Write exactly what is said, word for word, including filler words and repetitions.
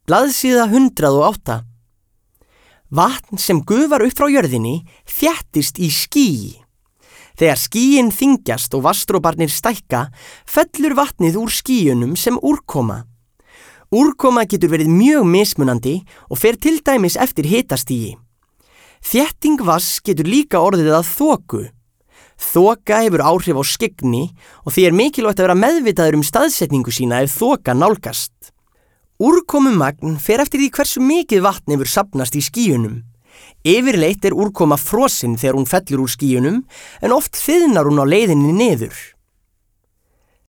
Blaðsíða hundrað og átta. Vatn sem gufar upp frá jörðinni þéttist í skýi. Þegar skýin þyngjast og vatnsdroparnir stækka, fellur vatnið úr skýjunum sem úrkoma. Úrkoma getur verið mjög mismunandi og fer til dæmis eftir hitastigi. Þétting vatns getur líka orðið að þoku. Þoka hefur áhrif á skyggni og því er mikilvægt að vera meðvitaður um staðsetningu sína ef þoka nálgast. Úrkomumagn fer eftir því hversu mikið vatn hefur safnast í skýjunum. Yfirleitt er úrkoma frosin þegar hún fellur úr skýjunum en oft þiðnar hún á leiðinni niður.